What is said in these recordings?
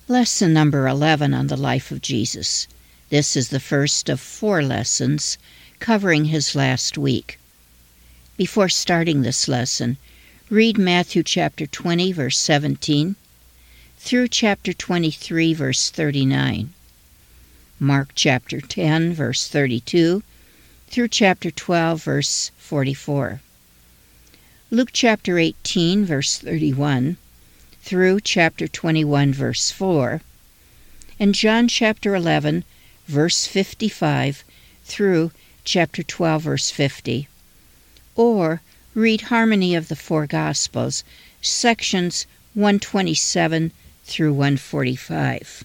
Lesson number 11 on the life of Jesus. This is the first of 4 lessons covering his last week. Before starting this lesson, read Matthew chapter 20, verse 17, through chapter 23, verse 39, Mark chapter 10, verse 32, through chapter 12, verse 44, Luke chapter 18, verse 31, through chapter 21, verse 4, and John chapter 11, verse 55, through chapter 12, verse 50, or read Harmony of the Four Gospels, sections 127 through 145.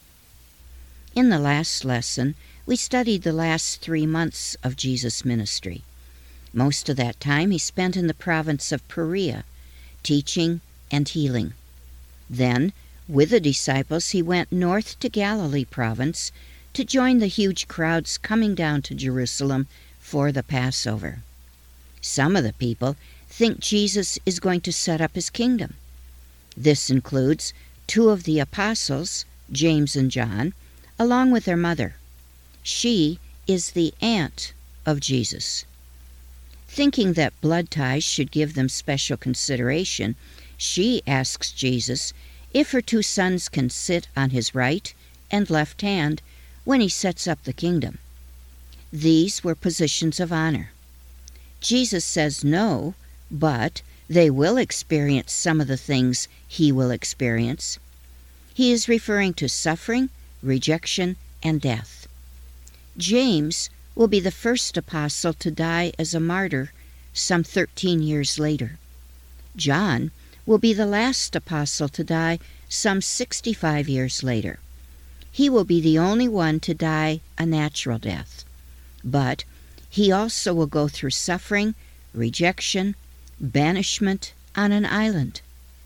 In the last lesson, we studied the last 3 months of Jesus' ministry. Most of that time he spent in the province of Perea, teaching and healing. Then, with the disciples, he went north to Galilee province to join the huge crowds coming down to Jerusalem for the Passover. Some of the people think Jesus is going to set up his kingdom. This includes 2 of the apostles, James and John, along with their mother. She is the aunt of Jesus. Thinking that blood ties should give them special consideration, she asks Jesus if her 2 sons can sit on his right and left hand when he sets up the kingdom. These were positions of honor. Jesus says no, but they will experience some of the things he will experience. He is referring to suffering, rejection, and death. James will be the first apostle to die as a martyr some 13 years later. John will be the last apostle to die some 65 years later. He will be the only one to die a natural death. But he also will go through suffering, rejection, banishment on an island.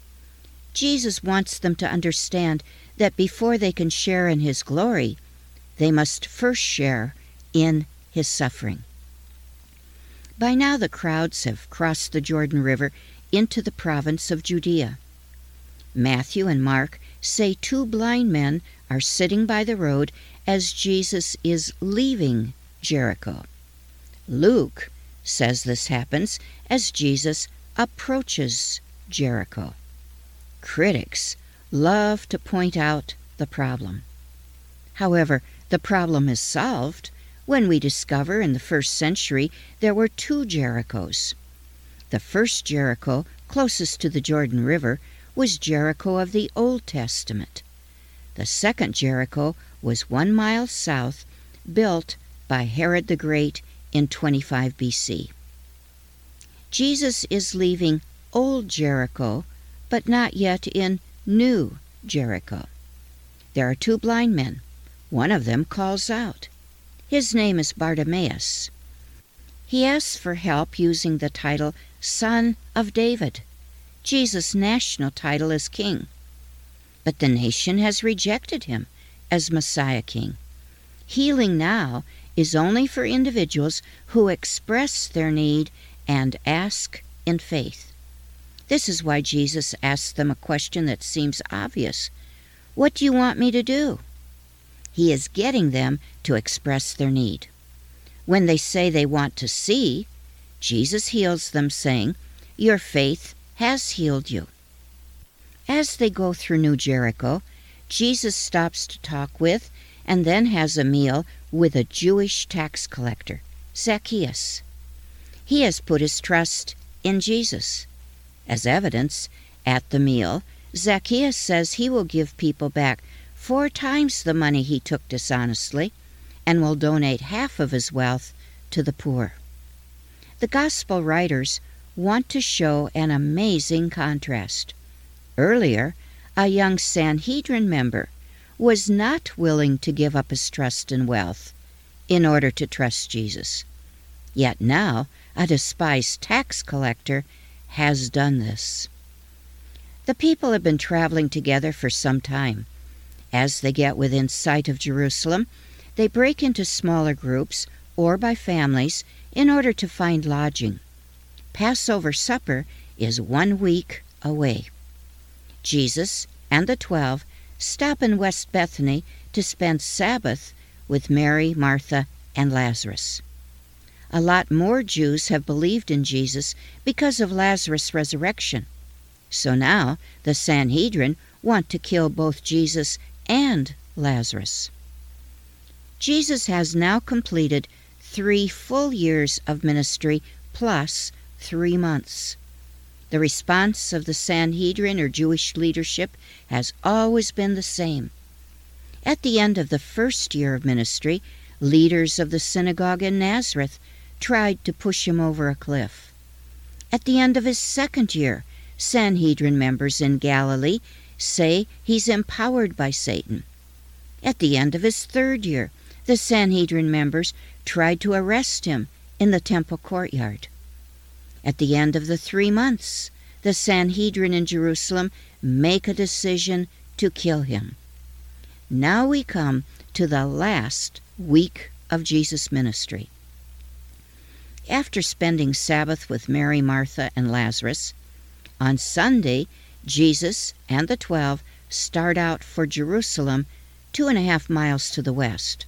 Jesus wants them to understand that before they can share in his glory, they must first share in his suffering. By now the crowds have crossed the Jordan River into the province of Judea. Matthew and Mark say 2 blind men are sitting by the road as Jesus is leaving Jericho. Luke says this happens as Jesus approaches Jericho. Critics love to point out the problem. However, the problem is solved when we discover in the 1st century there were 2 Jerichos. The first Jericho, closest to the Jordan River, was Jericho of the Old Testament. The second Jericho was 1 mile south, built by Herod the Great in 25 BC. Jesus is leaving Old Jericho, but not yet in New Jericho. There are 2 blind men. One of them calls out. His name is Bartimaeus. He asks for help using the title Son of David, Jesus' national title as king. But the nation has rejected him as Messiah King. Healing now is only for individuals who express their need and ask in faith. This is why Jesus asks them a question that seems obvious. What do you want me to do? He is getting them to express their need. When they say they want to see, Jesus heals them, saying, "Your faith has healed you." As they go through New Jericho, Jesus stops to talk with and then has a meal with a Jewish tax collector, Zacchaeus. He has put his trust in Jesus. As evidence, at the meal, Zacchaeus says he will give people back 4 times the money he took dishonestly and will donate half of his wealth to the poor. The gospel writers want to show an amazing contrast. Earlier, a young Sanhedrin member was not willing to give up his trust in wealth in order to trust Jesus. Yet now, a despised tax collector has done this. The people have been traveling together for some time. As they get within sight of Jerusalem, they break into smaller groups or by families in order to find lodging. Passover supper is 1 week away. Jesus and the 12 stop in West Bethany to spend Sabbath with Mary, Martha, and Lazarus. A lot more Jews have believed in Jesus because of Lazarus' resurrection. So now the Sanhedrin want to kill both Jesus and Lazarus. Jesus has now completed 3 full years of ministry plus 3 months. The response of the Sanhedrin, or Jewish leadership, has always been the same. At the end of the first year of ministry, leaders of the synagogue in Nazareth tried to push him over a cliff. At the end of his second year, Sanhedrin members in Galilee say he's empowered by Satan. At the end of his third year, the Sanhedrin members tried to arrest him in the temple courtyard. At the end of the 3 months, the Sanhedrin in Jerusalem make a decision to kill him. Now we come to the last week of Jesus' ministry. After spending Sabbath with Mary, Martha, and Lazarus, on Sunday, Jesus and the 12 start out for Jerusalem, 2.5 miles to the west.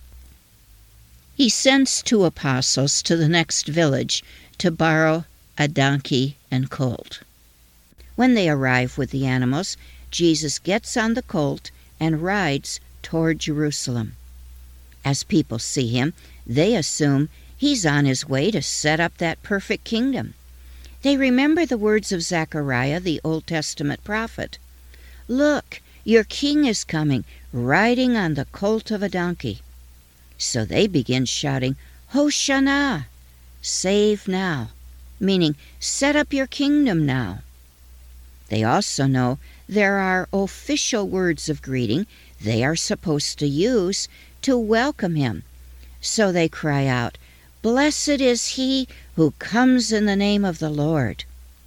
He sends 2 apostles to the next village to borrow a donkey and colt. When they arrive with the animals, Jesus gets on the colt and rides toward Jerusalem. As people see him, they assume he's on his way to set up that perfect kingdom. They remember the words of Zechariah, the Old Testament prophet. "Look, your king is coming, riding on the colt of a donkey." So they begin shouting, "Hosanna!" Save now, meaning set up your kingdom now. They also know there are official words of greeting they are supposed to use to welcome him. So they cry out, "Blessed is he who comes in the name of the Lord."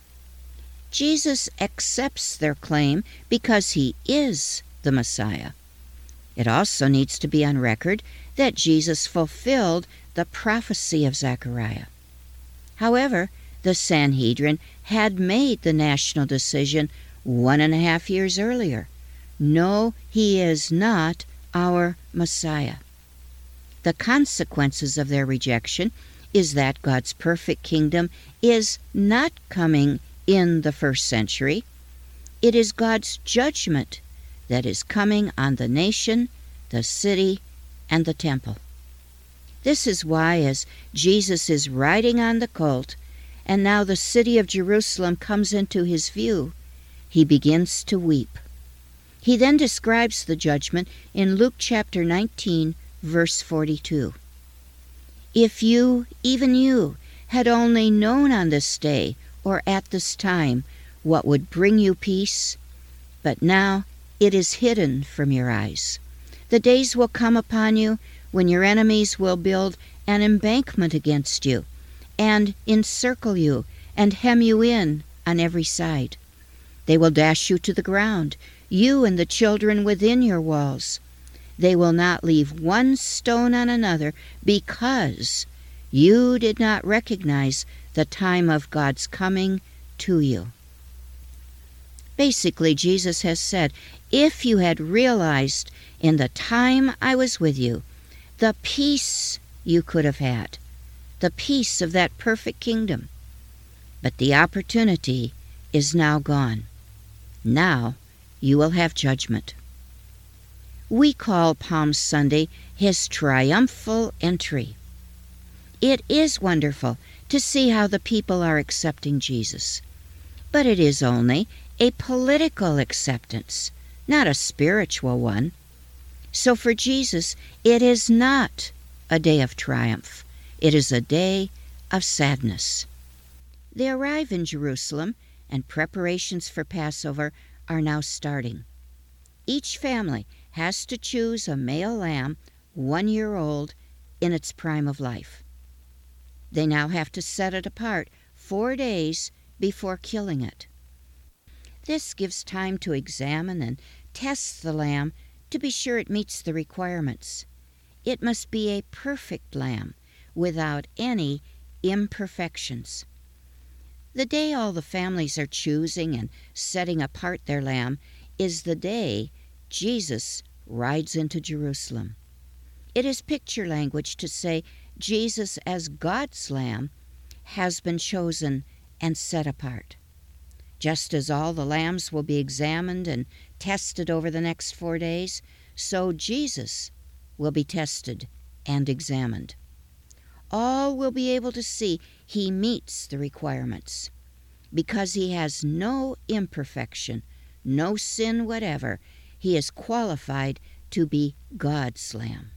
Jesus accepts their claim because he is the Messiah. It also needs to be on record that Jesus fulfilled the prophecy of Zechariah. However, the Sanhedrin had made the national decision 1.5 years earlier. No, he is not our Messiah. The consequences of their rejection is that God's perfect kingdom is not coming in the 1st century. It is God's judgment that is coming on the nation, the city, and the temple. This is why, as Jesus is riding on the colt, and now the city of Jerusalem comes into his view, he begins to weep. He then describes the judgment in Luke chapter 19, verse 42. "If you, even you, had only known on this day or at this time what would bring you peace, but now it is hidden from your eyes. The days will come upon you when your enemies will build an embankment against you and encircle you and hem you in on every side. They will dash you to the ground, you and the children within your walls. They will not leave one stone on another because you did not recognize the time of God's coming to you." Basically, Jesus has said, if you had realized in the time I was with you, the peace you could have had, the peace of that perfect kingdom. But the opportunity is now gone. Now you will have judgment. We call Palm Sunday his triumphal entry. It is wonderful to see how the people are accepting Jesus. But it is only a political acceptance, not a spiritual one. So for Jesus, it is not a day of triumph. It is a day of sadness. They arrive in Jerusalem, and preparations for Passover are now starting. Each family has to choose a male lamb, 1 year old, in its prime of life. They now have to set it apart 4 days before killing it. This gives time to examine and test the lamb to be sure it meets the requirements. It must be a perfect lamb without any imperfections. The day all the families are choosing and setting apart their lamb is the day Jesus rides into Jerusalem. It is picture language to say Jesus as God's Lamb has been chosen and set apart. Just as all the lambs will be examined and tested over the next 4 days, so Jesus will be tested and examined. All will be able to see he meets the requirements. Because he has no imperfection, no sin whatever, he is qualified to be God's Lamb.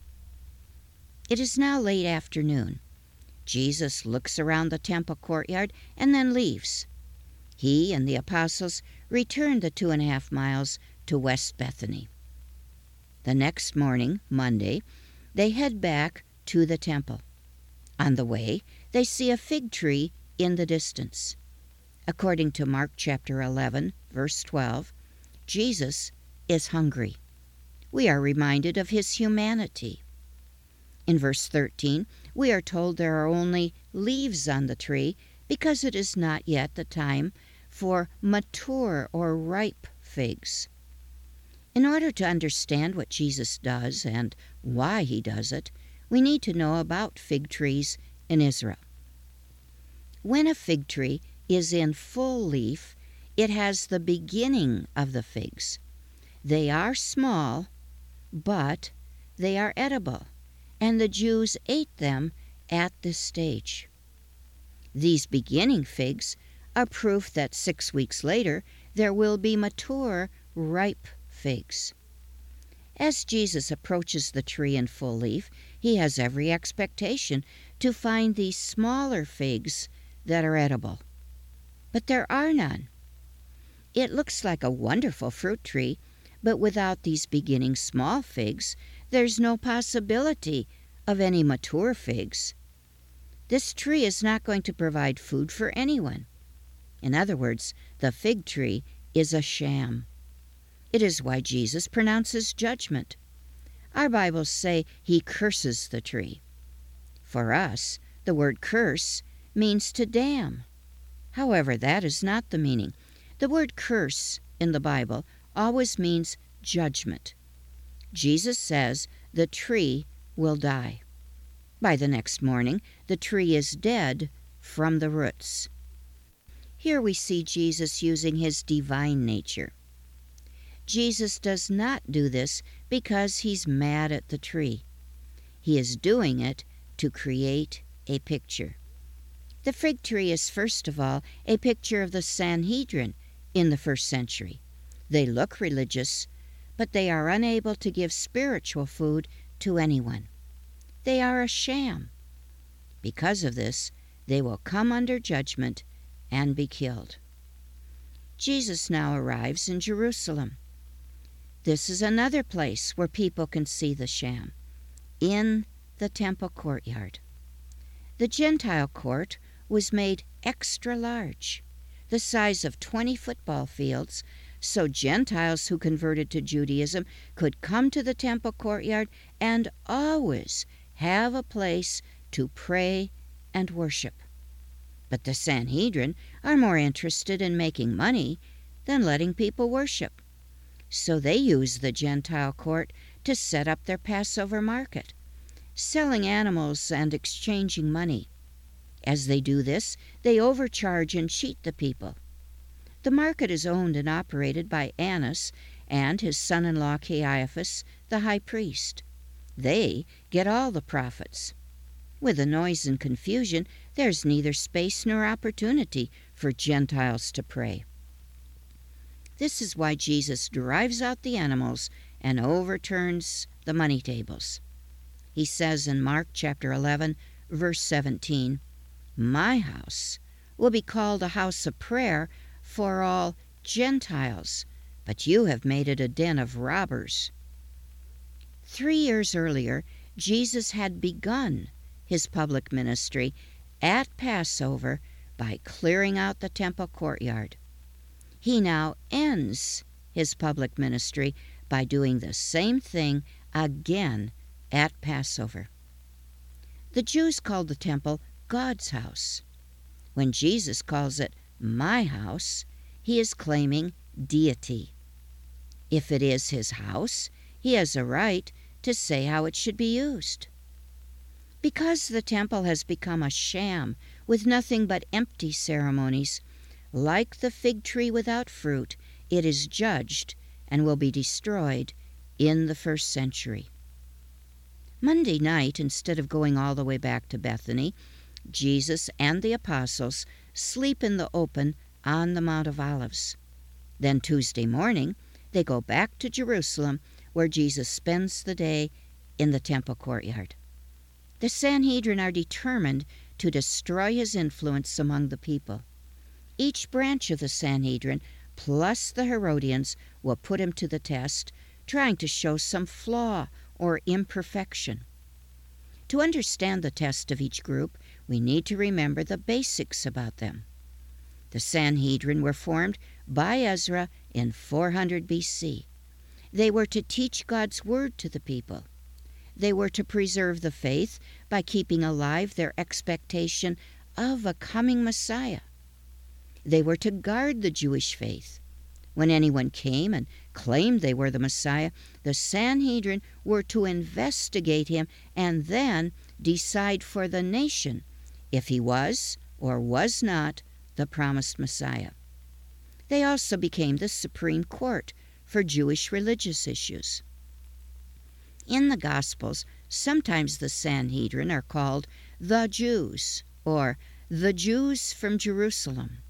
It is now late afternoon. Jesus looks around the temple courtyard and then leaves. He and the apostles return the 2.5 miles to West Bethany. The next morning, Monday, they head back to the temple. On the way, they see a fig tree in the distance. According to Mark chapter 11, verse 12, Jesus is hungry. We are reminded of his humanity. In verse 13, we are told there are only leaves on the tree because it is not yet the time for mature or ripe figs. In order to understand what Jesus does and why he does it, we need to know about fig trees in Israel. When a fig tree is in full leaf, it has the beginning of the figs. They are small, but they are edible, and the Jews ate them at this stage. These beginning figs are proof that 6 weeks later there will be mature, ripe figs. As Jesus approaches the tree in full leaf, he has every expectation to find these smaller figs that are edible. But there are none. It looks like a wonderful fruit tree, but without these beginning small figs, there's no possibility of any mature figs. This tree is not going to provide food for anyone. In other words, the fig tree is a sham. It is why Jesus pronounces judgment. Our Bibles say he curses the tree. For us, the word curse means to damn. However, that is not the meaning. The word curse in the Bible always means judgment. Jesus says the tree will die. By the next morning, the tree is dead from the roots. Here we see Jesus using his divine nature. Jesus does not do this because he's mad at the tree. He is doing it to create a picture. The fig tree is first of all a picture of the Sanhedrin in the first century. They look religious, but they are unable to give spiritual food to anyone. They are a sham. Because of this, they will come under judgment and be killed. Jesus now arrives in Jerusalem. This is another place where people can see the sham, in the temple courtyard. The Gentile court was made extra large, the size of 20 football fields, so Gentiles who converted to Judaism could come to the temple courtyard and always have a place to pray and worship. But the Sanhedrin are more interested in making money than letting people worship. So they use the Gentile court to set up their Passover market, selling animals and exchanging money. As they do this, they overcharge and cheat the people. The market is owned and operated by Annas and his son-in-law Caiaphas, the high priest. They get all the profits. With the noise and confusion, there's neither space nor opportunity for Gentiles to pray. This is why Jesus drives out the animals and overturns the money tables. He says in Mark chapter 11, verse 17, "My house will be called a house of prayer for all Gentiles, but you have made it a den of robbers." 3 years earlier, Jesus had begun his public ministry at Passover by clearing out the temple courtyard. He now ends his public ministry by doing the same thing again at Passover. The Jews called the temple God's house. When Jesus calls it my house, he is claiming deity. If it is his house, he has a right to say how it should be used. Because the temple has become a sham with nothing but empty ceremonies, like the fig tree without fruit, it is judged and will be destroyed in the 1st century. Monday night, instead of going all the way back to Bethany, Jesus and the apostles sleep in the open on the Mount of Olives. Then Tuesday morning, they go back to Jerusalem, where Jesus spends the day in the temple courtyard. The Sanhedrin are determined to destroy his influence among the people. Each branch of the Sanhedrin, plus the Herodians, will put him to the test, trying to show some flaw or imperfection. To understand the test of each group, we need to remember the basics about them. The Sanhedrin were formed by Ezra in 400 BC. They were to teach God's word to the people. They were to preserve the faith by keeping alive their expectation of a coming Messiah. They were to guard the Jewish faith. When anyone came and claimed they were the Messiah, the Sanhedrin were to investigate him and then decide for the nation if he was or was not the promised Messiah. They also became the Supreme Court for Jewish religious issues. In the Gospels, sometimes the Sanhedrin are called the Jews or the Jews from Jerusalem.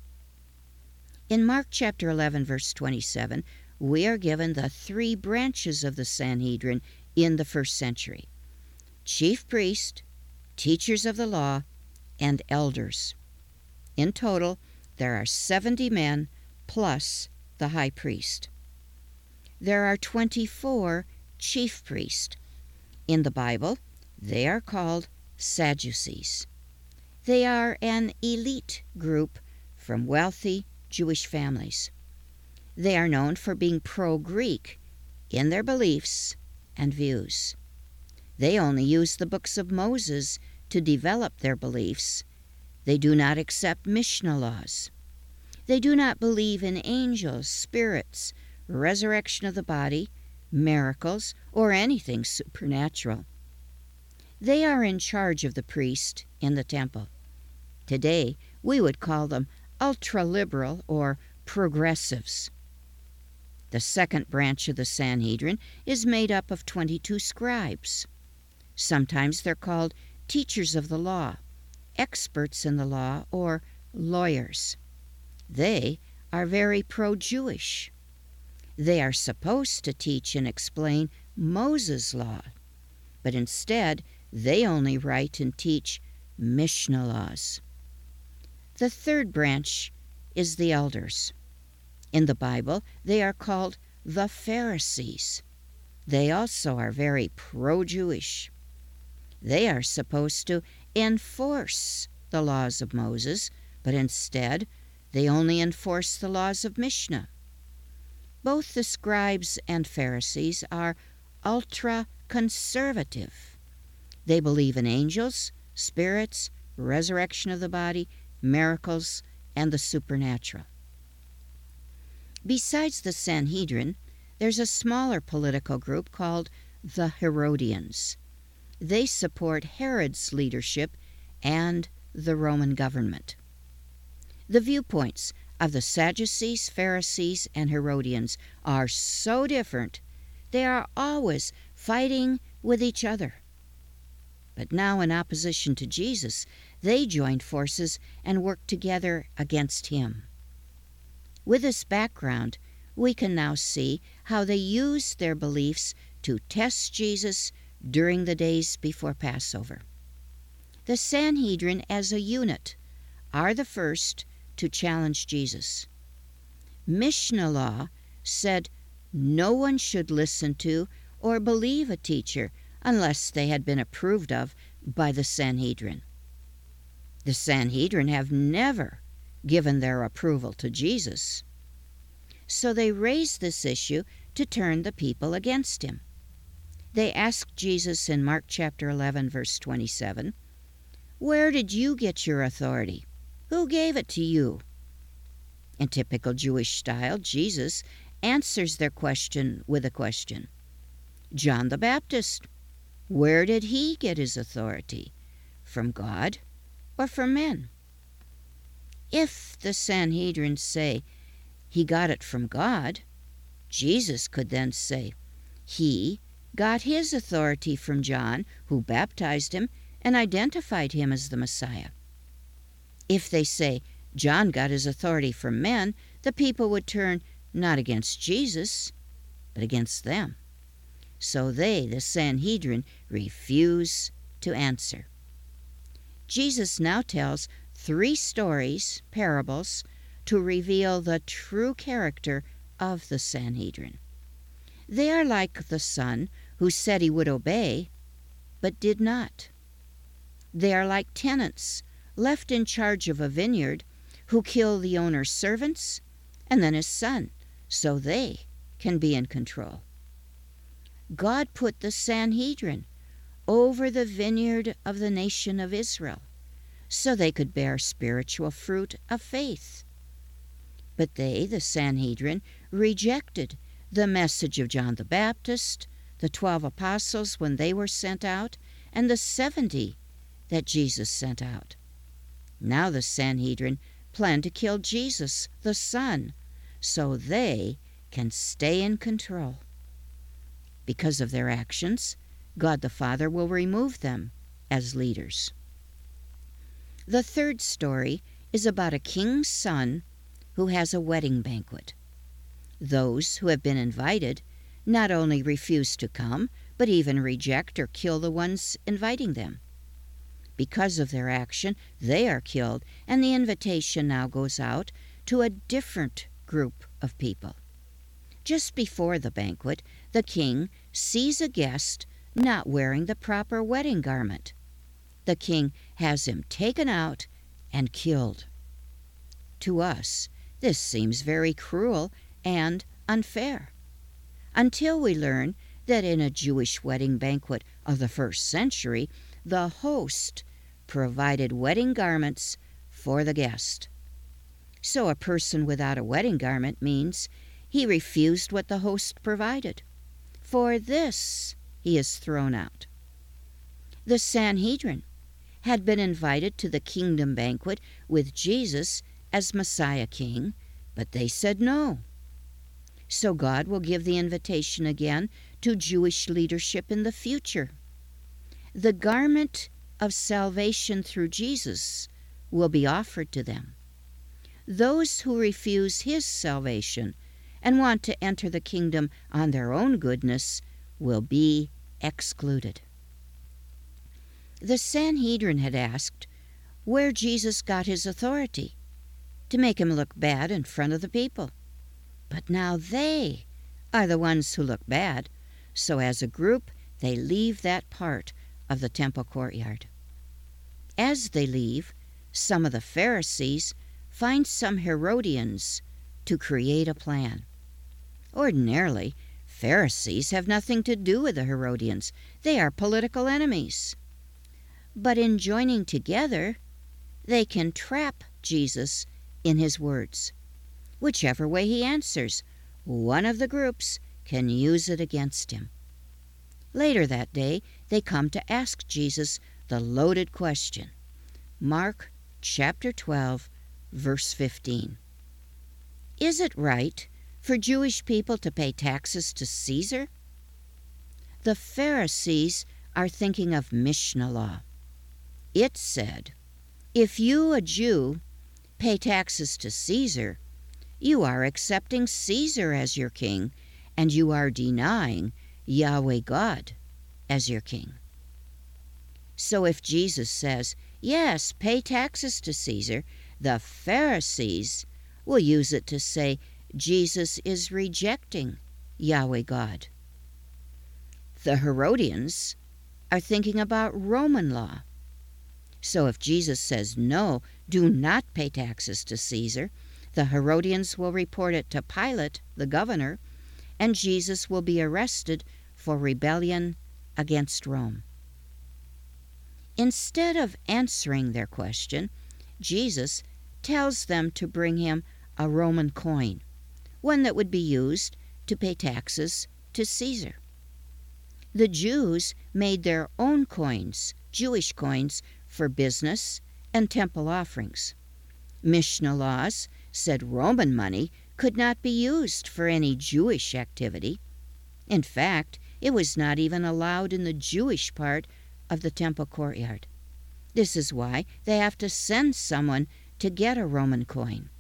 In Mark chapter 11, verse 27, we are given the 3 branches of the Sanhedrin in the 1st century: chief priest, teachers of the law, and elders. In total, there are 70 men plus the high priest. There are 24 chief priests. In the Bible, they are called Sadducees. They are an elite group from wealthy Jewish families. They are known for being pro-Greek in their beliefs and views. They only use the books of Moses to develop their beliefs. They do not accept Mishnah laws. They do not believe in angels, spirits, resurrection of the body, miracles, or anything supernatural. They are in charge of the priest in the temple. Today, we would call them ultra-liberal or progressives. The 2nd branch of the Sanhedrin is made up of 22 scribes. Sometimes they're called teachers of the law, experts in the law, or lawyers. They are very pro-Jewish. They are supposed to teach and explain Moses' law, but instead they only write and teach Mishnah laws. The 3rd branch is the elders. In the Bible, they are called the Pharisees. They also are very pro-Jewish. They are supposed to enforce the laws of Moses, but instead they only enforce the laws of Mishnah. Both the scribes and Pharisees are ultra-conservative. They believe in angels, spirits, resurrection of the body, miracles, and the supernatural. Besides the Sanhedrin, there's a smaller political group called the Herodians. They support Herod's leadership and the Roman government. The viewpoints of the Sadducees, Pharisees, and Herodians are so different, they are always fighting with each other. But now, in opposition to Jesus, they joined forces and worked together against him. With this background, we can now see how they used their beliefs to test Jesus during the days before Passover. The Sanhedrin as a unit are the first to challenge Jesus. Mishnah law said no one should listen to or believe a teacher unless they had been approved of by the Sanhedrin. The Sanhedrin have never given their approval to Jesus. So they raised this issue to turn the people against him. They asked Jesus in Mark chapter 11, verse 27, "Where did you get your authority? Who gave it to you?" In typical Jewish style, Jesus answers their question with a question. John the Baptist, where did he get his authority? From God or from men? If the Sanhedrin say he got it from God, Jesus could then say he got his authority from John, who baptized him and identified him as the Messiah. If they say John got his authority from men, the people would turn not against Jesus, but against them. So they, the Sanhedrin, refuse to answer. Jesus now tells 3 stories, parables, to reveal the true character of the Sanhedrin. They are like the son who said he would obey, but did not. They are like tenants left in charge of a vineyard who kill the owner's servants and then his son, so they can be in control. God put the Sanhedrin over the vineyard of the nation of Israel so they could bear spiritual fruit of faith. But they, the Sanhedrin, rejected the message of John the Baptist, the 12 apostles when they were sent out, and the 70 that Jesus sent out. Now the Sanhedrin plan to kill Jesus, the Son, so they can stay in control. Because of their actions, God the Father will remove them as leaders. The 3rd story is about a king's son who has a wedding banquet. Those who have been invited not only refuse to come, but even reject or kill the ones inviting them. Because of their action, they are killed, and the invitation now goes out to a different group of people. Just before the banquet, the king sees a guest not wearing the proper wedding garment. The king has him taken out and killed. To us, this seems very cruel and unfair, until we learn that in a Jewish wedding banquet of the 1st century, the host provided wedding garments for the guest. So a person without a wedding garment means he refused what the host provided. For this, he is thrown out. The Sanhedrin had been invited to the kingdom banquet with Jesus as Messiah King, but they said no. So God will give the invitation again to Jewish leadership in the future. The garment of salvation through Jesus will be offered to them. Those who refuse his salvation and want to enter the kingdom on their own goodness will be excluded. The Sanhedrin had asked where Jesus got his authority to make him look bad in front of the people. But now they are the ones who look bad, so as a group they leave that part of the temple courtyard. As they leave, some of the Pharisees find some Herodians to create a plan. Ordinarily, Pharisees have nothing to do with the Herodians. They are political enemies. But in joining together, they can trap Jesus in his words. Whichever way he answers, one of the groups can use it against him. Later that day, they come to ask Jesus the loaded question. Mark chapter 12, verse 15. Is it right for Jewish people to pay taxes to Caesar? The Pharisees are thinking of Mishnah law. It said, if you, a Jew, pay taxes to Caesar, you are accepting Caesar as your king, and you are denying Yahweh God as your king. So if Jesus says, yes, pay taxes to Caesar, the Pharisees will use it to say Jesus is rejecting Yahweh God. The Herodians are thinking about Roman law. So if Jesus says, no, do not pay taxes to Caesar, the Herodians will report it to Pilate, the governor, and Jesus will be arrested for rebellion against Rome. Instead of answering their question, Jesus tells them to bring him a Roman coin, one that would be used to pay taxes to Caesar. The Jews made their own coins, Jewish coins, for business and temple offerings. Mishnah laws said Roman money could not be used for any Jewish activity. In fact, it was not even allowed in the Jewish part of the temple courtyard. This is why they have to send someone to get a Roman coin.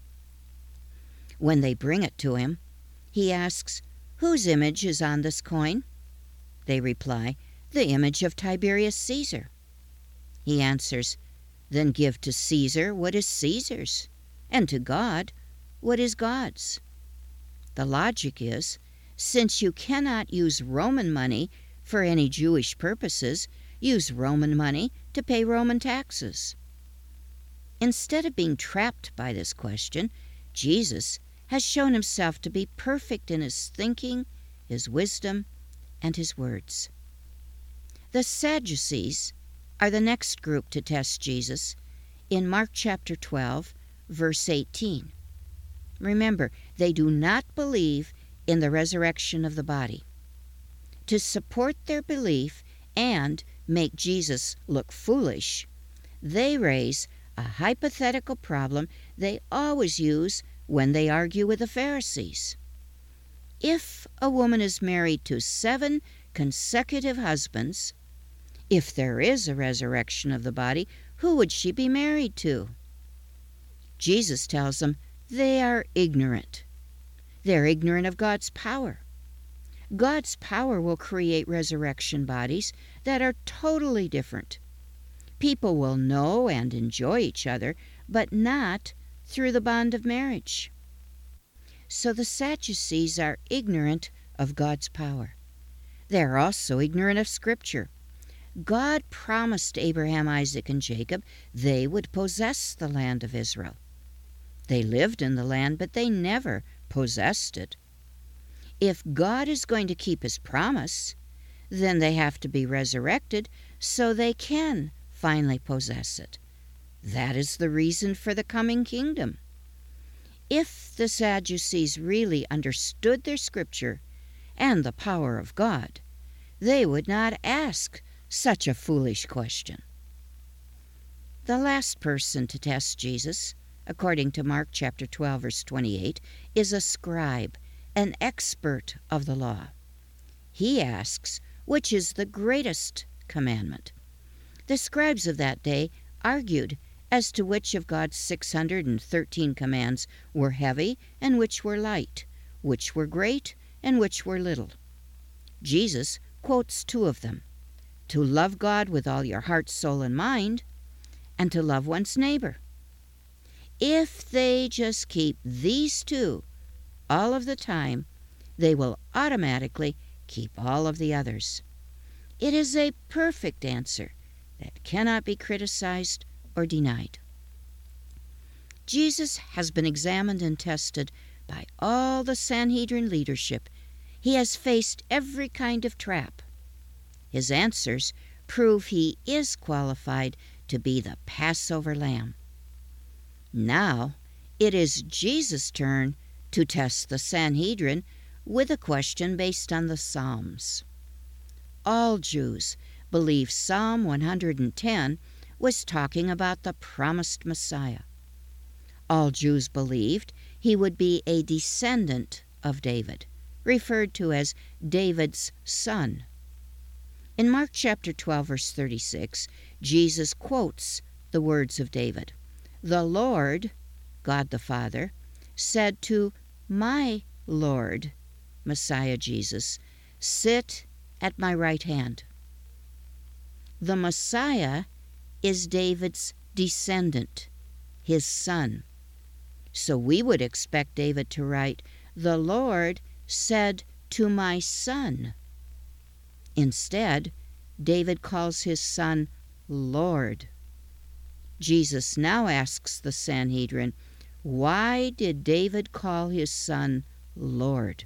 When they bring it to him, he asks, "Whose image is on this coin?" They reply, "The image of Tiberius Caesar." He answers, "Then give to Caesar what is Caesar's, and to God what is God's." The logic is, since you cannot use Roman money for any Jewish purposes, use Roman money to pay Roman taxes. Instead of being trapped by this question, Jesus has shown himself to be perfect in his thinking, his wisdom, and his words. The Sadducees are the next group to test Jesus in Mark chapter 12, verse 18. Remember, they do not believe in the resurrection of the body. To support their belief and make Jesus look foolish, they raise a hypothetical problem they always use when they argue with the Pharisees. If a woman is married to 7 consecutive husbands, if there is a resurrection of the body, who would she be married to? Jesus tells them they are ignorant. They're ignorant of God's power. God's power will create resurrection bodies that are totally different. People will know and enjoy each other, but not through the bond of marriage. So the Sadducees are ignorant of God's power. They're also ignorant of Scripture. God promised Abraham, Isaac, and Jacob they would possess the land of Israel. They lived in the land, but they never possessed it. If God is going to keep his promise, then they have to be resurrected so they can finally possess it. That is the reason for the coming kingdom. If the Sadducees really understood their Scripture and the power of God, they would not ask such a foolish question. The last person to test Jesus, according to Mark chapter 12, verse 28, is a scribe, an expert of the law. He asks, which is the greatest commandment? The scribes of that day argued as to which of God's 613 commands were heavy and which were light, which were great and which were little. Jesus quotes 2 of them: to love God with all your heart, soul, and mind, and to love one's neighbor. If they just keep these 2 all of the time, they will automatically keep all of the others. It is a perfect answer that cannot be criticized or denied. Jesus has been examined and tested by all the Sanhedrin leadership. He has faced every kind of trap. His answers prove he is qualified to be the Passover lamb. Now it is Jesus' turn to test the Sanhedrin with a question based on the Psalms. All Jews believe Psalm 110 was talking about the promised Messiah. All Jews believed he would be a descendant of David, referred to as David's son. In Mark chapter 12, verse 36, Jesus quotes the words of David. The Lord, God the Father, said to my Lord, Messiah Jesus, sit at my right hand. The Messiah is David's descendant, his son. So we would expect David to write, the Lord said to my son. Instead, David calls his son Lord. Jesus now asks the Sanhedrin, why did David call his son Lord?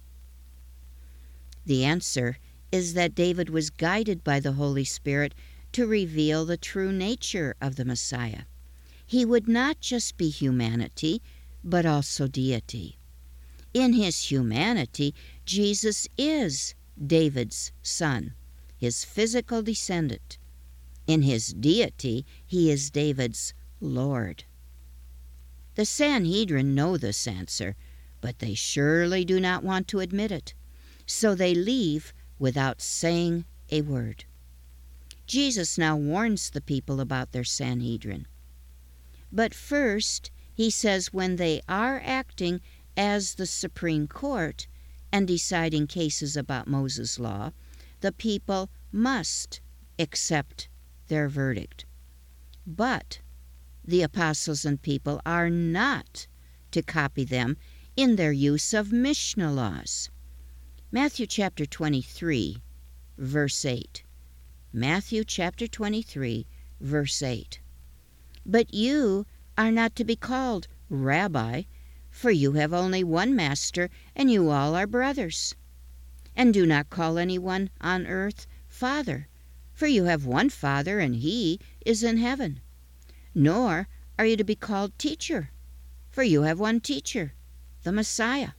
The answer is that David was guided by the Holy Spirit to reveal the true nature of the Messiah. He would not just be humanity, but also deity. In his humanity, Jesus is David's son, his physical descendant. In his deity, he is David's Lord. The Sanhedrin know this answer, but they surely do not want to admit it, so they leave without saying a word. Jesus now warns the people about their Sanhedrin. But first, he says when they are acting as the Supreme Court and deciding cases about Moses' law, the people must accept their verdict. But the apostles and people are not to copy them in their use of Mishnah laws. Matthew chapter 23, verse 8. Matthew chapter 23, verse 8. But you are not to be called Rabbi, for you have only one master, and you all are brothers. And do not call anyone on earth Father, for you have one Father, and he is in heaven. Nor are you to be called Teacher, for you have one Teacher, the Messiah.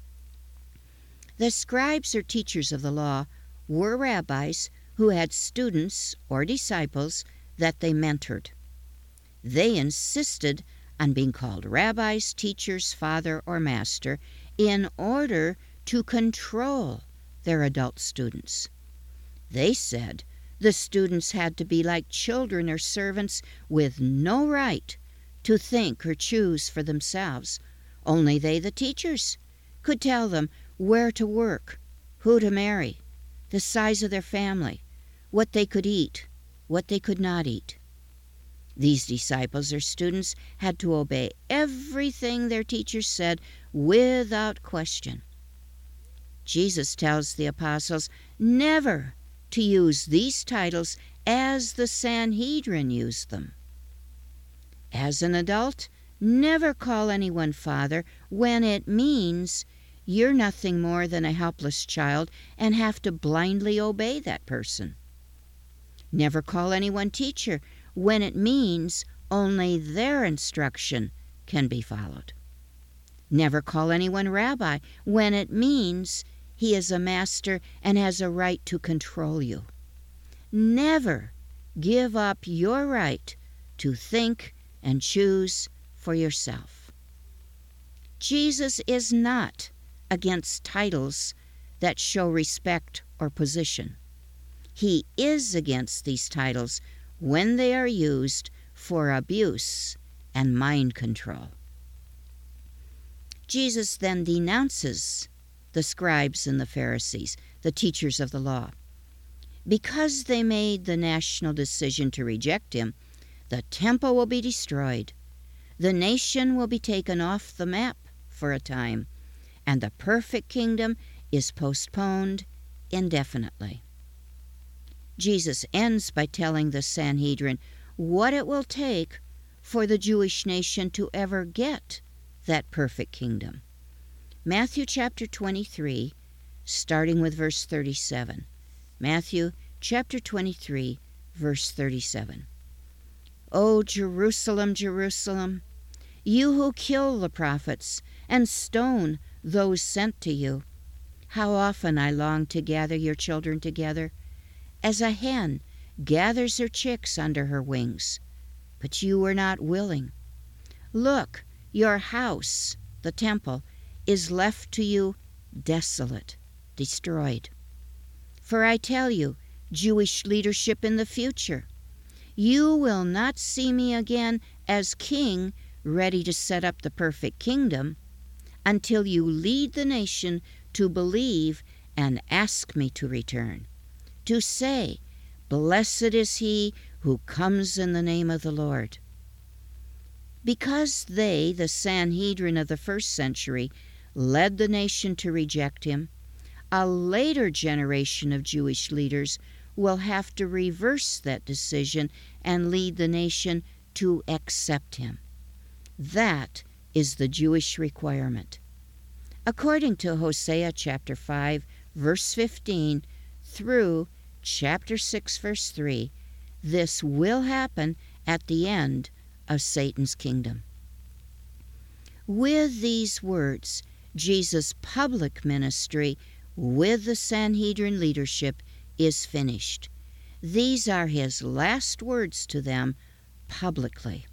The scribes or teachers of the law were rabbis who had students or disciples that they mentored. They insisted on being called rabbis, teachers, father, or master in order to control their adult students. They said the students had to be like children or servants with no right to think or choose for themselves. Only they, the teachers, could tell them where to work, who to marry, the size of their family, what they could eat, what they could not eat. These disciples or students had to obey everything their teachers said without question. Jesus tells the apostles never to use these titles as the Sanhedrin used them. As an adult, never call anyone father when it means you're nothing more than a helpless child and have to blindly obey that person. Never call anyone teacher when it means only their instruction can be followed. Never call anyone rabbi when it means he is a master and has a right to control you. Never give up your right to think and choose for yourself. Jesus is not against titles that show respect or position. He is against these titles when they are used for abuse and mind control. Jesus then denounces the scribes and the Pharisees, the teachers of the law. Because they made the national decision to reject him, the temple will be destroyed, the nation will be taken off the map for a time, and the perfect kingdom is postponed indefinitely. Jesus ends by telling the Sanhedrin what it will take for the Jewish nation to ever get that perfect kingdom. Matthew chapter 23, starting with verse 37. Matthew chapter 23, verse 37. O Jerusalem, Jerusalem, you who kill the prophets and stone those sent to you, how often I long to gather your children together, as a hen gathers her chicks under her wings, but you were not willing. Look, your house, the temple, is left to you desolate, destroyed. For I tell you, Jewish leadership in the future, you will not see me again as king ready to set up the perfect kingdom until you lead the nation to believe and ask me to return, to say, blessed is he who comes in the name of the Lord. Because they, the Sanhedrin of the first century, led the nation to reject him, a later generation of Jewish leaders will have to reverse that decision and lead the nation to accept him. That is the Jewish requirement. According to Hosea chapter 5, verse 15, through chapter 6, verse 3, this will happen at the end of Satan's kingdom. With these words, Jesus' public ministry with the Sanhedrin leadership is finished. These are his last words to them publicly.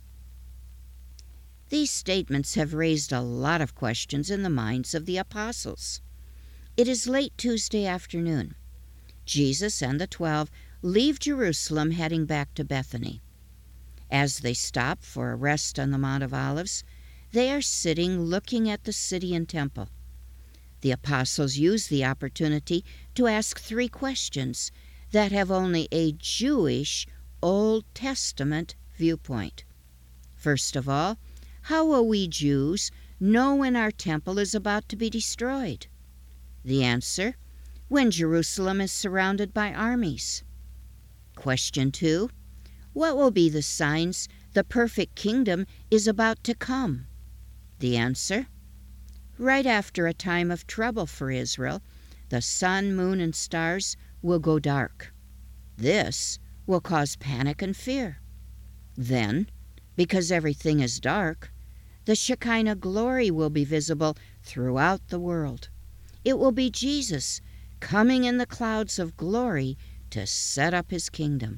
These statements have raised a lot of questions in the minds of the apostles. It is late Tuesday afternoon. Jesus and the 12 leave Jerusalem heading back to Bethany. As they stop for a rest on the Mount of Olives, they are sitting looking at the city and temple. The apostles use the opportunity to ask 3 questions that have only a Jewish Old Testament viewpoint. First of all, how will we Jews know when our temple is about to be destroyed? The answer: when Jerusalem is surrounded by armies. Question 2, what will be the signs the perfect kingdom is about to come? The answer: right after a time of trouble for Israel, the sun, moon, and stars will go dark. This will cause panic and fear. Then, because everything is dark, the Shekinah glory will be visible throughout the world. It will be Jesus coming in the clouds of glory to set up his kingdom.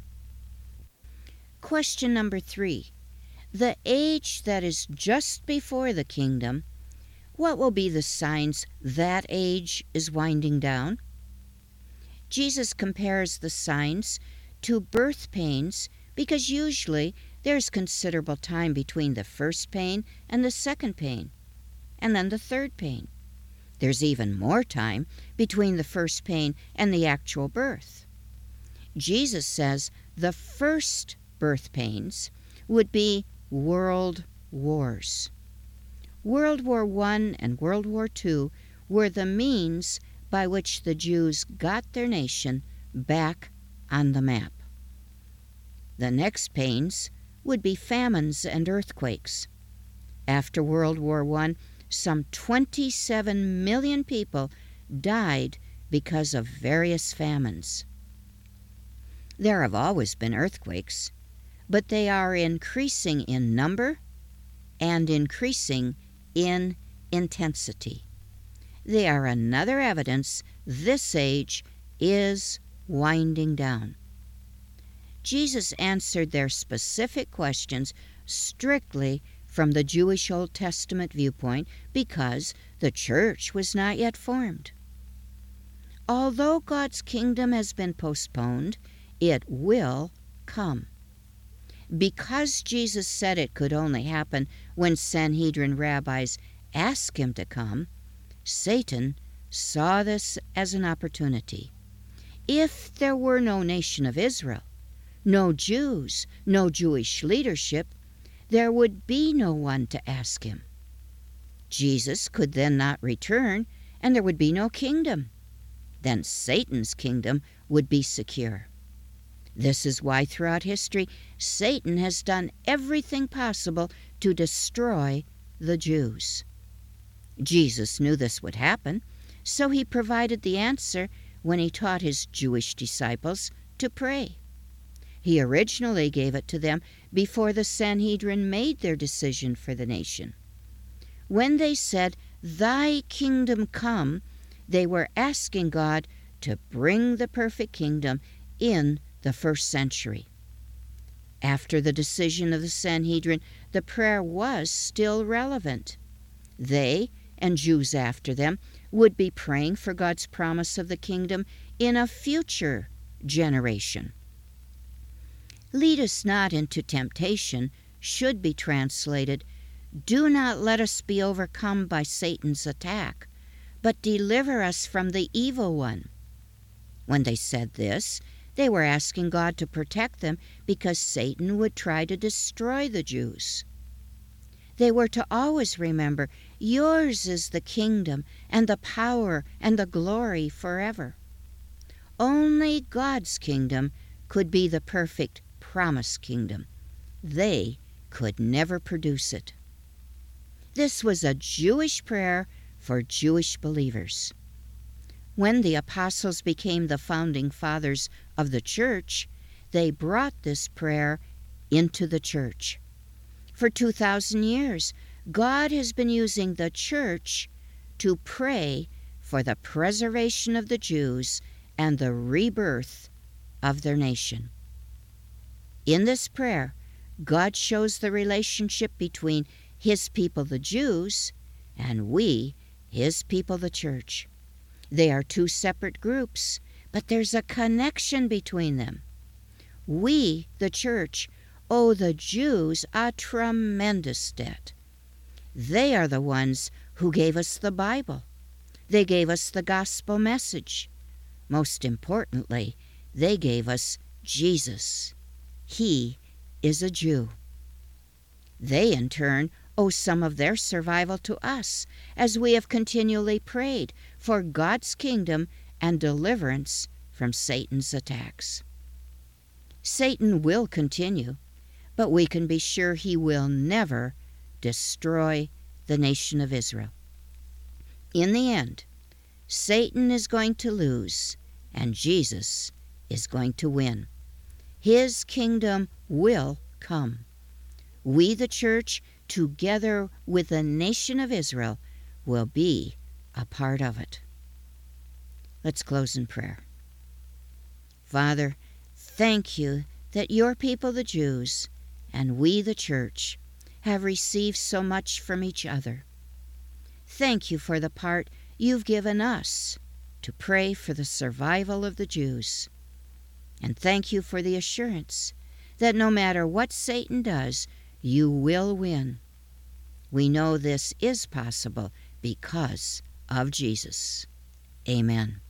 Question number 3. The age that is just before the kingdom, what will be the signs that age is winding down? Jesus compares the signs to birth pains because usually there's considerable time between the first pain and the second pain, and then the third pain. There's even more time between the first pain and the actual birth. Jesus says the first birth pains would be world wars. World War I and World War II were the means by which the Jews got their nation back on the map. The next pains would be famines and earthquakes. After World War I, some 27 million people died because of various famines. There have always been earthquakes, but they are increasing in number and increasing in intensity. They are another evidence this age is winding down. Jesus answered their specific questions strictly from the Jewish Old Testament viewpoint because the church was not yet formed. Although God's kingdom has been postponed, it will come. Because Jesus said it could only happen when Sanhedrin rabbis asked him to come, Satan saw this as an opportunity. If there were no nation of Israel, no Jews, no Jewish leadership, there would be no one to ask him. Jesus could then not return, and there would be no kingdom. Then Satan's kingdom would be secure. This is why throughout history, Satan has done everything possible to destroy the Jews. Jesus knew this would happen, so he provided the answer when he taught his Jewish disciples to pray. He originally gave it to them before the Sanhedrin made their decision for the nation. When they said, "Thy kingdom come," they were asking God to bring the perfect kingdom in the first century. After the decision of the Sanhedrin, the prayer was still relevant. They, and Jews after them, would be praying for God's promise of the kingdom in a future generation. "Lead us not into temptation" should be translated, "Do not let us be overcome by Satan's attack, but deliver us from the evil one." When they said this, they were asking God to protect them because Satan would try to destroy the Jews. They were to always remember, yours is the kingdom and the power and the glory forever. Only God's kingdom could be the perfect promised kingdom. They could never produce it. This was a Jewish prayer for Jewish believers. When the apostles became the founding fathers of the church, they brought this prayer into the church. For 2,000 years, God has been using the church to pray for the preservation of the Jews and the rebirth of their nation. In this prayer, God shows the relationship between His people, the Jews, and we, His people, the church. They are two separate groups, but there's a connection between them. We, the church, owe the Jews a tremendous debt. They are the ones who gave us the Bible. They gave us the gospel message. Most importantly, they gave us Jesus. He is a Jew. They, in turn, owe some of their survival to us, as we have continually prayed for God's kingdom and deliverance from Satan's attacks. Satan will continue, but we can be sure he will never destroy the nation of Israel. In the end, Satan is going to lose, and Jesus is going to win. His kingdom will come. We, the church, together with the nation of Israel, will be a part of it. Let's close in prayer. Father, thank you that your people, the Jews, and we, the church, have received so much from each other. Thank you for the part you've given us to pray for the survival of the Jews. And thank you for the assurance that no matter what Satan does, you will win. We know this is possible because of Jesus. Amen.